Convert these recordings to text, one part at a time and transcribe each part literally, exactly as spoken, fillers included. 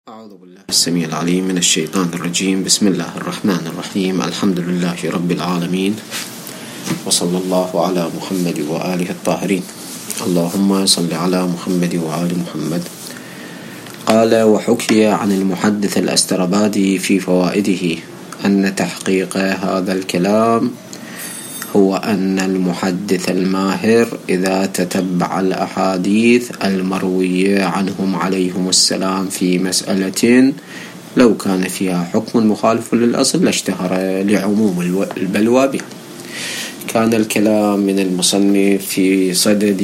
أعوذ بالله السميع العليم من الشيطان الرجيم. بسم الله الرحمن الرحيم. الحمد لله رب العالمين، وصلى الله على محمد وآله الطاهرين. اللهم صل على محمد وآل محمد. قال: وحكي عن المحدث الأسترابادي في فوائده أن تحقيق هذا الكلام هو أن المحدث الماهر إذا تتبع الأحاديث المروية عنهم عليهم السلام في مسألة لو كان فيها حكم مخالف للأصل لاشتهر لعموم البلوى بها. كان الكلام من المصنف في صدد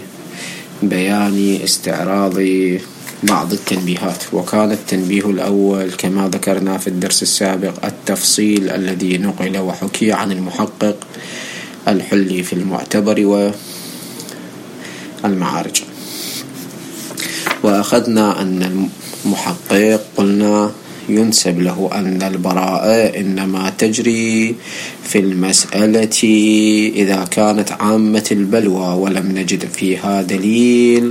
بيان استعراض بعض التنبيهات، وكان التنبيه الأول كما ذكرنا في الدرس السابق التفصيل الذي نقل وحكي عن المحقق الحلي في المعتبر والمعارج. وأخذنا أن المحقق قلنا ينسب له أن البراءة إنما تجري في المسألة إذا كانت عامة البلوى ولم نجد فيها دليل،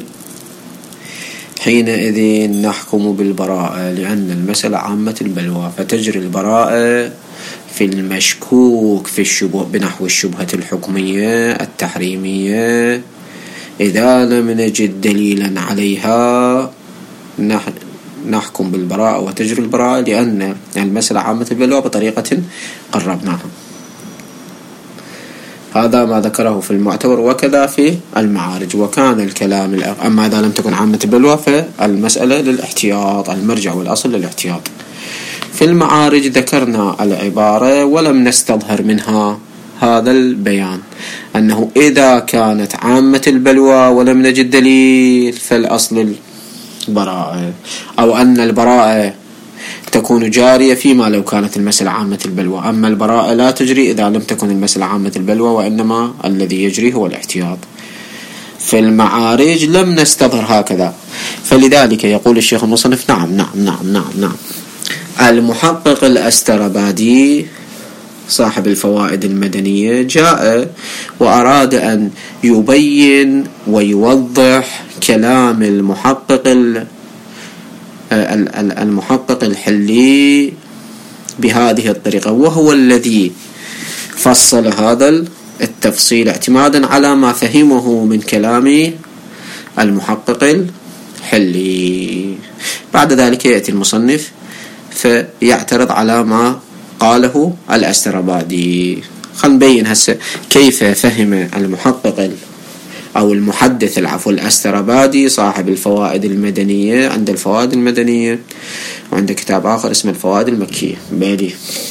حينئذ نحكم بالبراءة لأن المسألة عامة البلوى، فتجري البراءة في المشكوك في الشبه بنحو الشبهة الحكمية التحريمية إذا لم نجد دليلا عليها نحكم بالبراءة وتجري البراءة لأن المسألة عامة البلوى بطريقة قربناها. هذا ما ذكره في المعتبر وكذا في المعارج. وكان الكلام الأخ... أما إذا لم تكن عامة البلوى فالمسألة للاحتياط، المرجع والأصل للاحتياط. في المعارج ذكرنا العبارة ولم نستظهر منها هذا البيان أنه إذا كانت عامة البلوى ولم نجد دليل فالأصل البراءة، أو أن البراءة تكون جارية فيما لو كانت المسألة عامة البلوى، أما البراءة لا تجري إذا لم تكن المسألة عامة البلوى، وإنما الذي يجري هو الاحتياط. في المعارج لم نستظهر هكذا، فلذلك يقول الشيخ المصنف: نعم نعم نعم نعم نعم المحقق الأسترابادي صاحب الفوائد المدنية جاء وأراد أن يبين ويوضح كلام المحقق المحقق الحلي بهذه الطريقة، وهو الذي فصل هذا التفصيل اعتمادا على ما فهمه من كلام المحقق الحلي. بعد ذلك يأتي المصنف فيعترض على ما قاله الأسترابادي. خلينا نبين هسه كيف فهم المحقق أو المحدث العفو الأسترابادي صاحب الفوائد المدنية، عند الفوائد المدنية وعند كتاب آخر اسمه الفوائد المكية بالي.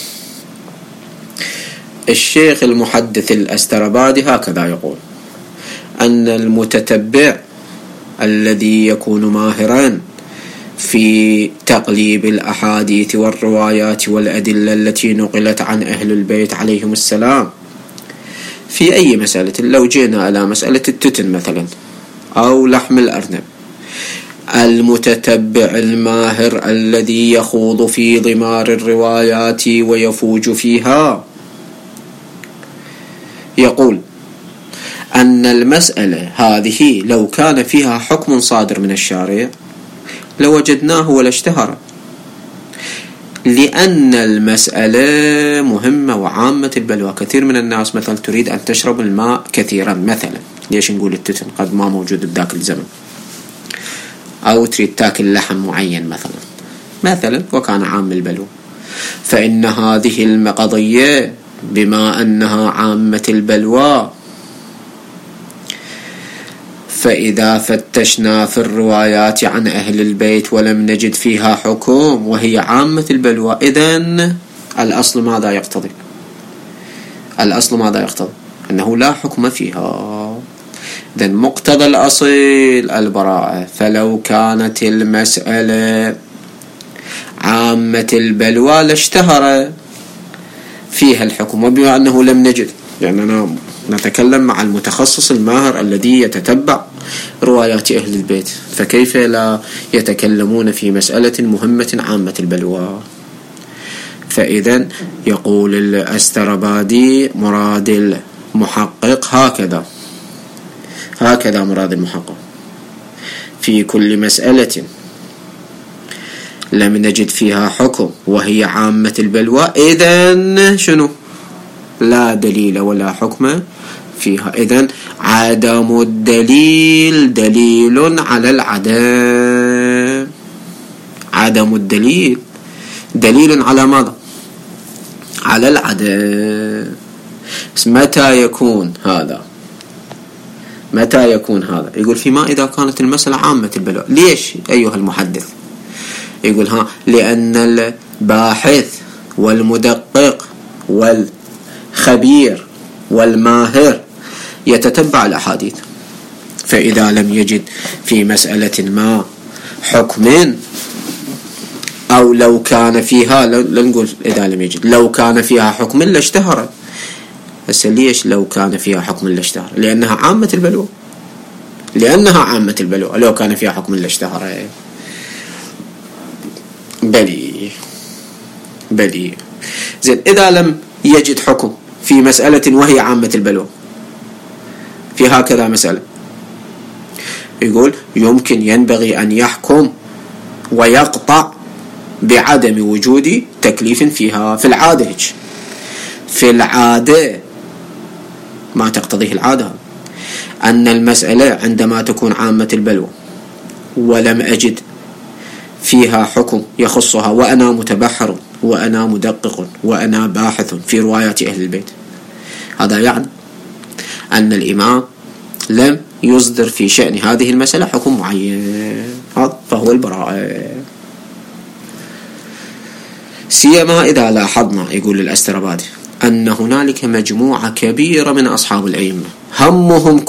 الشيخ المحدث الأسترابادي هكذا يقول: أن المتتبع الذي يكون ماهرا في تقليب الأحاديث والروايات والأدلة التي نقلت عن أهل البيت عليهم السلام في أي مسألة، لو جينا على مسألة التتن مثلا أو لحم الأرنب، المتتبع الماهر الذي يخوض في ضمار الروايات ويفوج فيها يقول أن المسألة هذه لو كان فيها حكم صادر من الشارع لوجدناه ولا اشتهر، لأن المسألة مهمة وعامة البلوى. كثير من الناس مثلا تريد أن تشرب الماء كثيرا مثلا، ليش نقول التتن قد ما موجود بذاك الزمن، أو تريد تاكل لحم معين مثلا مثلا وكان عام البلوى، فإن هذه القضية بما أنها عامة البلوى فإذا فتشنا في الروايات عن أهل البيت ولم نجد فيها حكم وهي عامة البلوى، إذن الأصل ماذا يقتضي؟ الأصل ماذا يقتضي؟ أنه لا حكم فيها. إذن مقتضى الأصل البراءة، فلو كانت المسألة عامة البلوى لاشتهر فيها الحكم، وبما أنه لم نجد، لأننا نتكلم مع المتخصص الماهر الذي يتتبع روايات أهل البيت، فكيف لا يتكلمون في مسألة مهمة عامة البلوى؟ فإذا يقول الأسترابادي مراد المحقق هكذا هكذا مراد المحقق في كل مسألة لم نجد فيها حكم وهي عامة البلوى، إذن شنو؟ لا دليل ولا حكم فيها. إذن عدم الدليل دليل على العدم. عدم الدليل دليل على ماذا؟ على العدم. متى يكون هذا؟ متى يكون هذا؟ يقول فيما إذا كانت المسألة عامة البلوى. ليش أيها المحدث؟ يقول ها لأن الباحث والمدقق والخبير والماهر يتتبع الأحاديث، فإذا لم يجد في مسألة ما حكم، أو لو كان فيها، لا نقول إذا لم يجد، لو كان فيها حكم لاشتهر. بس ليش لو كان فيها حكم لاشتهر؟ لأنها عامة البلوى، لأنها عامة البلوى. لو كان فيها حكم لاشتهر. بلي بلي زين. إذا لم يجد حكم في مسألة وهي عامة البلوى، في هكذا مسألة، يقول يمكن ينبغي أن يحكم ويقطع بعدم وجود تكليف فيها. في العادة في العادة ما تقتضيه العادة أن المسألة عندما تكون عامة البلوى ولم أجد فيها حكم يخصها، وأنا متبحر وأنا مدقق وأنا باحث في روايات أهل البيت، هذا يعني أن الإمام لم يصدر في شأن هذه المسألة حكم معين، هذا فهو البراءة. سيما إذا لاحظنا، يقول الأسترابادي، أن هنالك مجموعة كبيرة من أصحاب الأئمة همهم